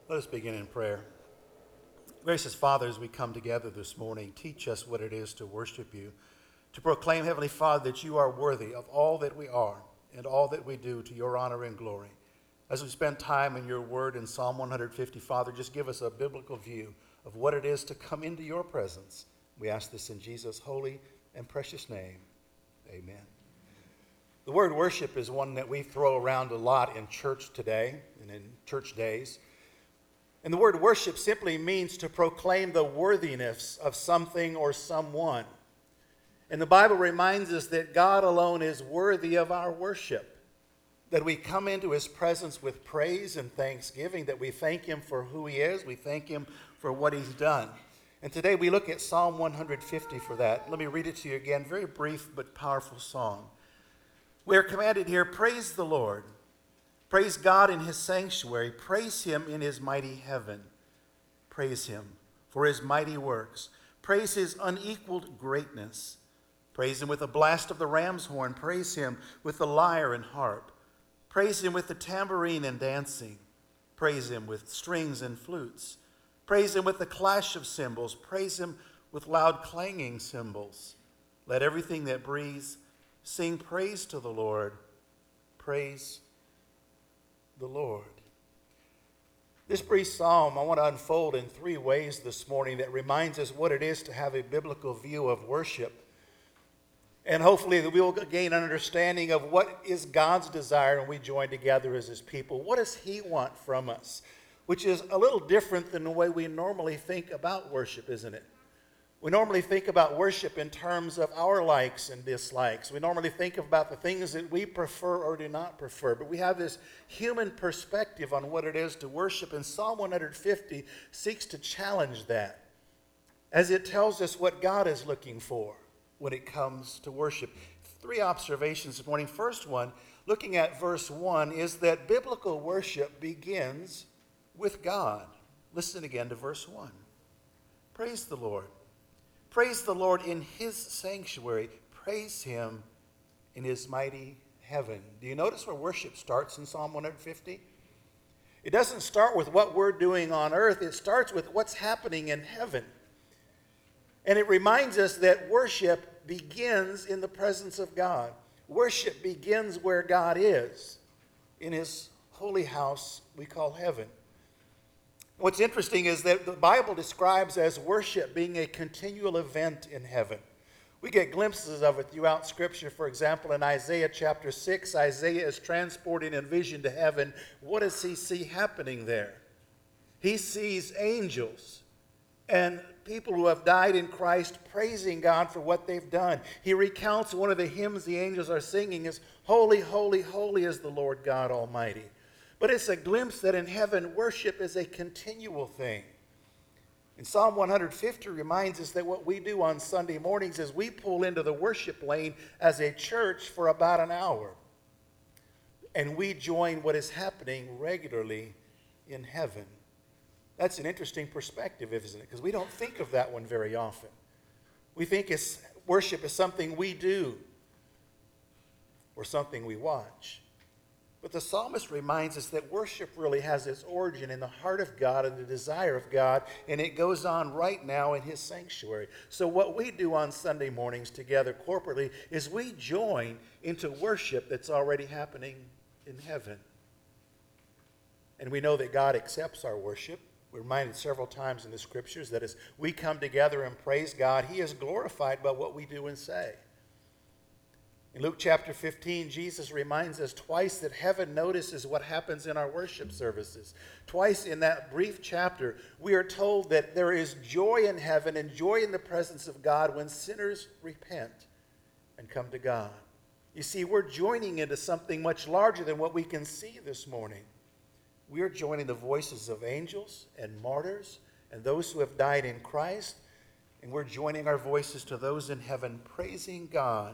Let us begin in prayer. Gracious Father, as we come together this morning, teach us what it is to worship you, to proclaim, Heavenly Father, that you are worthy of all that we are and all that we do to your honor and glory. As we spend time in your word in Psalm 150, Father, just give us a biblical view of what it is to come into your presence. We ask this in Jesus' holy and precious name. Amen. The word worship is one that we throw around a lot in church today and in church days. And the word worship simply means to proclaim the worthiness of something or someone. And the Bible reminds us that God alone is worthy of our worship, that we come into his presence with praise and thanksgiving, that we thank him for who he is, we thank him for what he's done. And today we look at Psalm 150 for that. Let me read it to you again, very brief but powerful song. We are commanded here, praise the Lord. Praise God in his sanctuary. Praise him in his mighty heaven. Praise him for his mighty works. Praise his unequaled greatness. Praise him with the blast of the ram's horn. Praise him with the lyre and harp. Praise him with the tambourine and dancing. Praise him with strings and flutes. Praise him with the clash of cymbals. Praise him with loud clanging cymbals. Let everything that breathes sing praise to the Lord. Praise the Lord. This brief psalm I want to unfold in three ways this morning that reminds us what it is to have a biblical view of worship. And hopefully that we will gain an understanding of what is God's desire when we join together as his people. What does he want from us? Which is a little different than the way we normally think about worship, isn't it? We normally think about worship in terms of our likes and dislikes. We normally think about the things that we prefer or do not prefer. But we have this human perspective on what it is to worship. And Psalm 150 seeks to challenge that, as it tells us what God is looking for when it comes to worship. Three observations this morning. First one, looking at verse 1, is that biblical worship begins with God. Listen again to verse 1. Praise the Lord. Praise the Lord in his sanctuary. Praise him in his mighty heaven. Do you notice where worship starts in Psalm 150? It doesn't start with what we're doing on earth. It starts with what's happening in heaven. And it reminds us that worship begins in the presence of God. Worship begins where God is, in his holy house we call heaven. What's interesting is that the Bible describes as worship being a continual event in heaven. We get glimpses of it throughout Scripture. For example, in Isaiah chapter 6, Isaiah is transported in vision to heaven. What does he see happening there? He sees angels and people who have died in Christ praising God for what they've done. He recounts one of the hymns the angels are singing is, "Holy, holy, holy is the Lord God Almighty." But it's a glimpse that in heaven, worship is a continual thing. And Psalm 150 reminds us that what we do on Sunday mornings is we pull into the worship lane as a church for about an hour. And we join what is happening regularly in heaven. That's an interesting perspective, isn't it? Because we don't think of that one very often. We think worship is something we do or something we watch. But the psalmist reminds us that worship really has its origin in the heart of God and the desire of God, and it goes on right now in his sanctuary. So what we do on Sunday mornings together corporately is we join into worship that's already happening in heaven. And we know that God accepts our worship. We're reminded several times in the Scriptures that as we come together and praise God, he is glorified by what we do and say. In Luke chapter 15, Jesus reminds us twice that heaven notices what happens in our worship services. Twice in that brief chapter, we are told that there is joy in heaven and joy in the presence of God when sinners repent and come to God. You see, we're joining into something much larger than what we can see this morning. We are joining the voices of angels and martyrs and those who have died in Christ, and we're joining our voices to those in heaven praising God.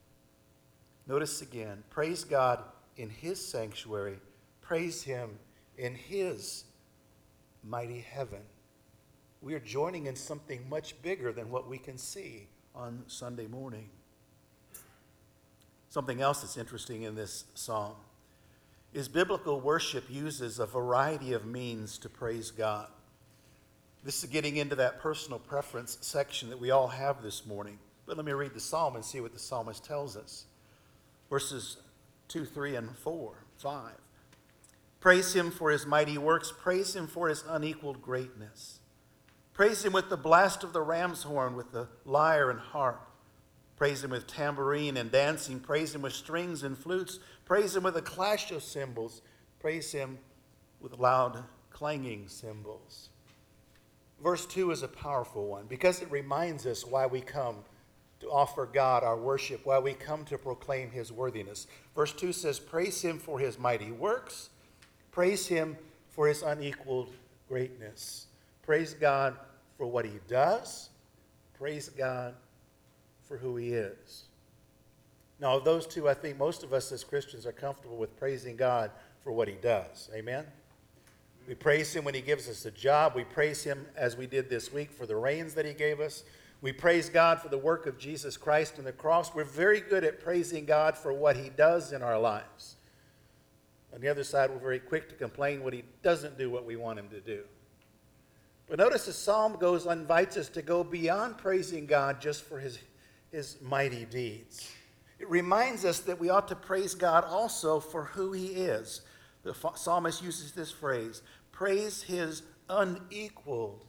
Notice again, praise God in his sanctuary. Praise him in his mighty heaven. We are joining in something much bigger than what we can see on Sunday morning. Something else that's interesting in this psalm is biblical worship uses a variety of means to praise God. This is getting into that personal preference section that we all have this morning. But let me read the psalm and see what the psalmist tells us. Verses 2, 3, and 4, 5. Praise him for his mighty works. Praise him for his unequaled greatness. Praise him with the blast of the ram's horn, with the lyre and harp. Praise him with tambourine and dancing. Praise him with strings and flutes. Praise him with a clash of cymbals. Praise him with loud clanging cymbals. Verse 2 is a powerful one because it reminds us why we come to offer God our worship, why we come to proclaim his worthiness. Verse 2 says, praise him for his mighty works. Praise him for his unequaled greatness. Praise God for what he does. Praise God for who he is. Now, of those two, I think most of us as Christians are comfortable with praising God for what he does. Amen? We praise him when he gives us a job. We praise him, as we did this week, for the rains that he gave us. We praise God for the work of Jesus Christ on the cross. We're very good at praising God for what he does in our lives. On the other side, we're very quick to complain when he doesn't do what we want him to do. But notice the psalm invites us to go beyond praising God just for his mighty deeds. It reminds us that we ought to praise God also for who he is. The psalmist uses this phrase, praise his unequaled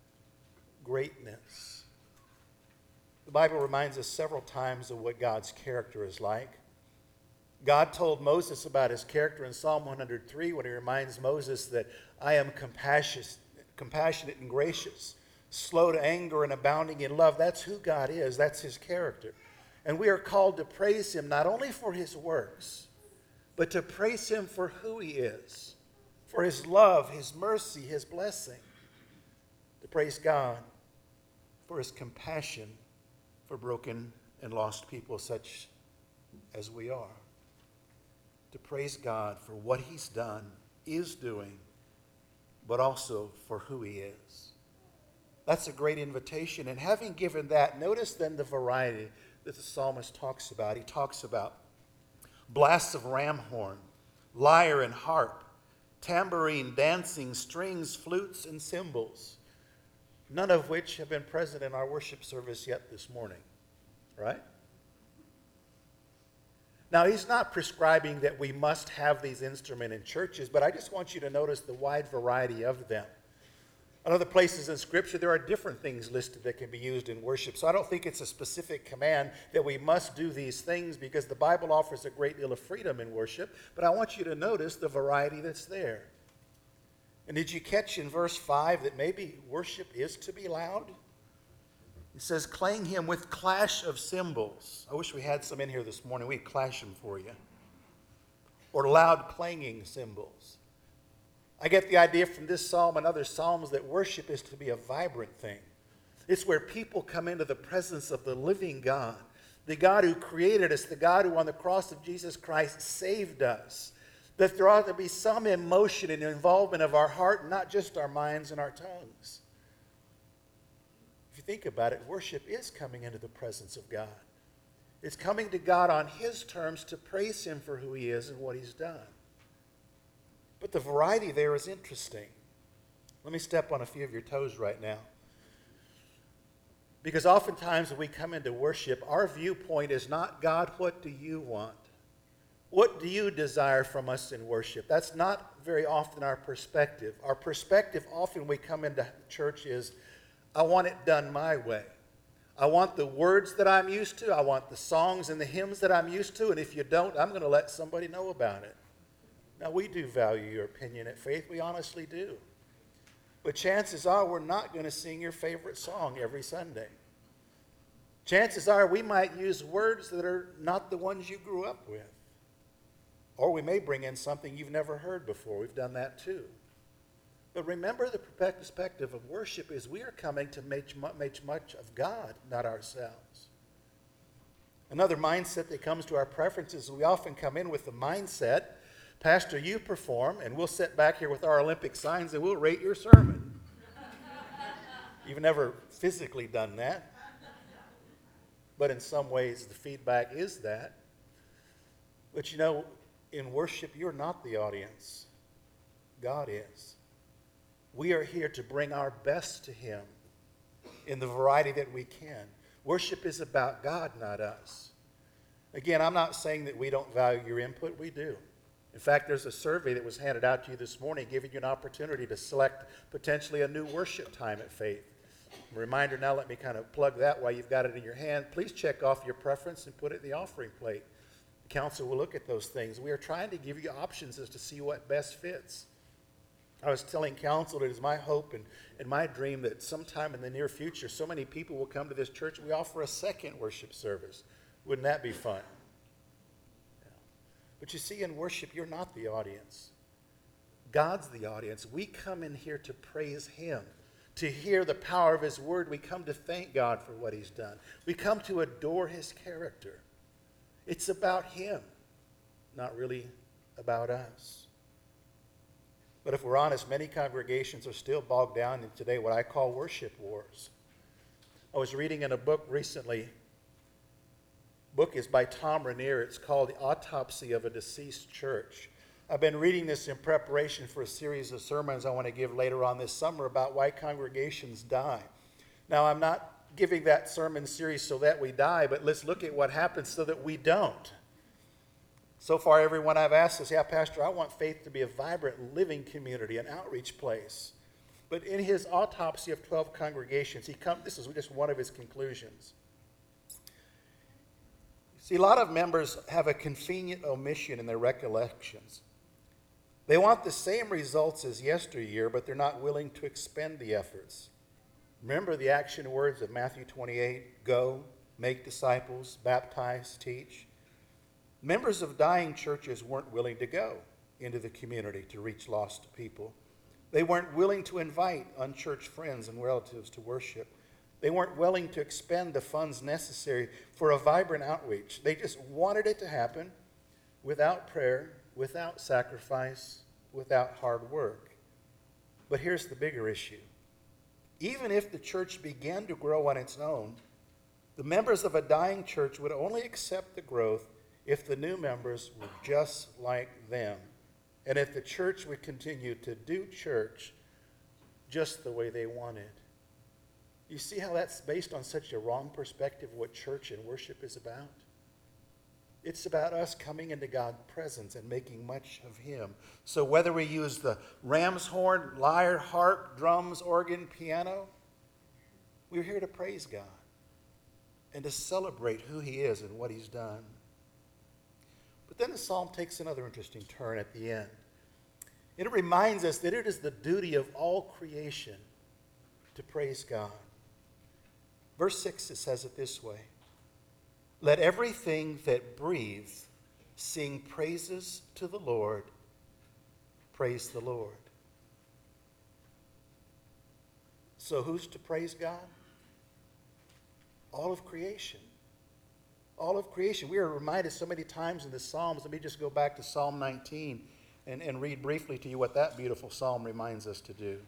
greatness. The Bible reminds us several times of what God's character is like. God told Moses about his character in Psalm 103 when he reminds Moses that I am compassionate and gracious, slow to anger and abounding in love. That's who God is. That's his character. And we are called to praise him not only for his works, but to praise him for who he is, for his love, his mercy, his blessing. To praise God for his compassion for broken and lost people such as we are. To praise God for what he's done, is doing, but also for who he is. That's a great invitation. And having given that, notice then the variety that the psalmist talks about. He talks about blasts of ram horn, lyre and harp, tambourine, dancing, strings, flutes, and cymbals, none of which have been present in our worship service yet this morning, right? Now, he's not prescribing that we must have these instruments in churches, but I just want you to notice the wide variety of them. In other places in Scripture, there are different things listed that can be used in worship. So I don't think it's a specific command that we must do these things because the Bible offers a great deal of freedom in worship. But I want you to notice the variety that's there. And did you catch in verse 5 that maybe worship is to be loud? It says, clang him with clash of cymbals. I wish we had some in here this morning. We'd clash them for you. Or loud clanging cymbals. I get the idea from this psalm and other psalms that worship is to be a vibrant thing. It's where people come into the presence of the living God, the God who created us, the God who on the cross of Jesus Christ saved us. That there ought to be some emotion and involvement of our heart, not just our minds and our tongues. If you think about it, worship is coming into the presence of God. It's coming to God on his terms to praise him for who he is and what he's done. But the variety there is interesting. Let me step on a few of your toes right now. Because oftentimes when we come into worship, our viewpoint is not, God, what do you want? What do you desire from us in worship? That's not very often our perspective. Our perspective often when we come into church is, I want it done my way. I want the words that I'm used to. I want the songs and the hymns that I'm used to. And if you don't, I'm going to let somebody know about it. Now, we do value your opinion at Faith. We honestly do. But chances are we're not going to sing your favorite song every Sunday. Chances are we might use words that are not the ones you grew up with. Or we may bring in something you've never heard before. We've done that too. But remember, the perspective of worship is we are coming to make much of God, not ourselves. Another mindset that comes to our preferences, we often come in with the mindset, Pastor, you perform, and we'll sit back here with our Olympic signs and we'll rate your sermon. You've never physically done that. But in some ways, the feedback is that. But you know, In worship, you're not the audience. God is. We are here to bring our best to Him in the variety that we can. Worship is about God, not us. Again, I'm not saying that we don't value your input. We do. In fact, there's a survey that was handed out to you this morning giving you an opportunity to select potentially a new worship time at Faith. A reminder now, let me kind of plug that while you've got it in your hand. Please check off your preference and put it in the offering plate. The council will look at those things. We are trying to give you options as to see what best fits. I was telling council that it is my hope and my dream that sometime in the near future, so many people will come to this church, we offer a second worship service. Wouldn't that be fun? Yeah. But you see, in worship, you're not the audience. God's the audience. We come in here to praise Him, to hear the power of His word. We come to thank God for what He's done. We come to adore His character. It's about Him, not really about us. But if we're honest, many congregations are still bogged down in today what I call worship wars. I was reading in a book recently. The book is by Tom Rainier. It's called The Autopsy of a Deceased Church. I've been reading this in preparation for a series of sermons I want to give later on this summer about why congregations die. Now, I'm not giving that sermon series so that we die, but let's look at what happens so that we don't. So far, everyone I've asked says, yeah, Pastor, I want Faith to be a vibrant, living community, an outreach place. But in his autopsy of 12 congregations, this is just one of his conclusions. See, a lot of members have a convenient omission in their recollections. They want the same results as yesteryear, but they're not willing to expend the efforts. Remember the action words of Matthew 28, go, make disciples, baptize, teach. Members of dying churches weren't willing to go into the community to reach lost people. They weren't willing to invite unchurched friends and relatives to worship. They weren't willing to expend the funds necessary for a vibrant outreach. They just wanted it to happen without prayer, without sacrifice, without hard work. But here's the bigger issue. Even if the church began to grow on its own, the members of a dying church would only accept the growth if the new members were just like them, and if the church would continue to do church just the way they wanted. You see how that's based on such a wrong perspective of what church and worship is about? It's about us coming into God's presence and making much of Him. So whether we use the ram's horn, lyre, harp, drums, organ, piano, we're here to praise God and to celebrate who He is and what He's done. But then the psalm takes another interesting turn at the end. It reminds us that it is the duty of all creation to praise God. Verse 6, it says it this way. Let everything that breathes sing praises to the Lord. Praise the Lord. So who's to praise God? All of creation. All of creation. We are reminded so many times in the Psalms. Let me just go back to Psalm 19 and read briefly to you what that beautiful psalm reminds us to do.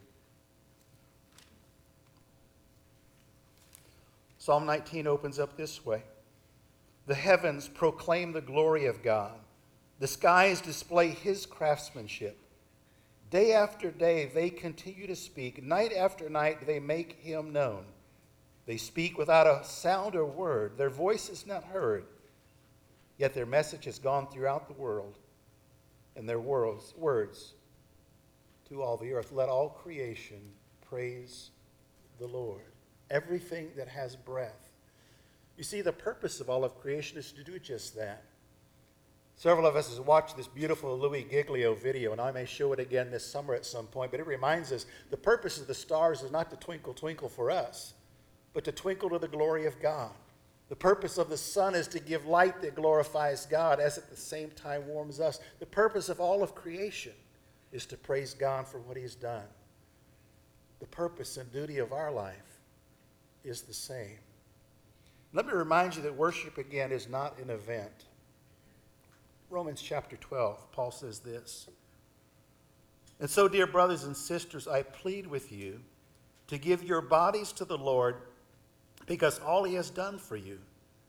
Psalm 19 opens up this way. The heavens proclaim the glory of God. The skies display His craftsmanship. Day after day they continue to speak. Night after night they make Him known. They speak without a sound or word. Their voice is not heard. Yet their message has gone throughout the world, and their words to all the earth. Let all creation praise the Lord. Everything that has breath. You see, the purpose of all of creation is to do just that. Several of us have watched this beautiful Louis Giglio video, and I may show it again this summer at some point, but it reminds us the purpose of the stars is not to twinkle, twinkle for us, but to twinkle to the glory of God. The purpose of the sun is to give light that glorifies God, as at the same time warms us. The purpose of all of creation is to praise God for what He's done. The purpose and duty of our life is the same. Let me remind you that worship, again, is not an event. Romans chapter 12, Paul says this. And so, dear brothers and sisters, I plead with you to give your bodies to the Lord because all He has done for you.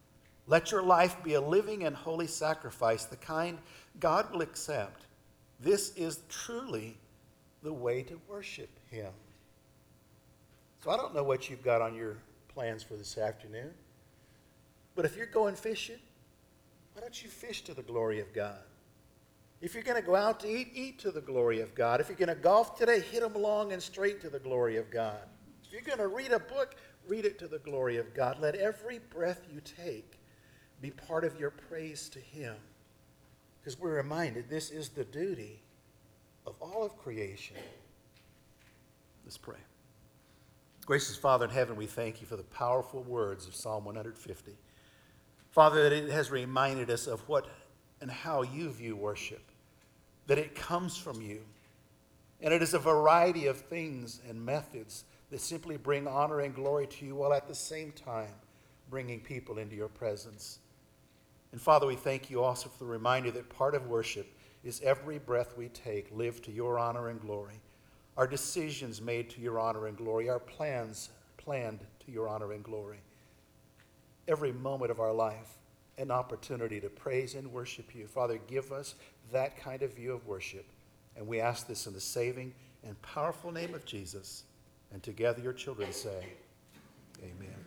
Let your life be a living and holy sacrifice, the kind God will accept. This is truly the way to worship him. So I don't know what you've got on your plans for this afternoon, but if you're going fishing, why don't you fish to the glory of God? If you're going to go out to eat, eat to the glory of God. If you're going to golf today, hit them long and straight to the glory of God. If you're going to read a book, read it to the glory of God. Let every breath you take be part of your praise to him. Because we're reminded this is the duty of all of creation. Let's pray. Gracious Father in heaven, we thank you for the powerful words of Psalm 150. Father, that it has reminded us of what and how you view worship, that it comes from you. And it is a variety of things and methods that simply bring honor and glory to you while at the same time bringing people into your presence. And Father, we thank you also for the reminder that part of worship is every breath we take lived to your honor and glory, our decisions made to your honor and glory, our plans planned to your honor and glory. Every moment of our life, an opportunity to praise and worship you. Father, give us that kind of view of worship. And we ask this in the saving and powerful name of Jesus. And together your children say, amen.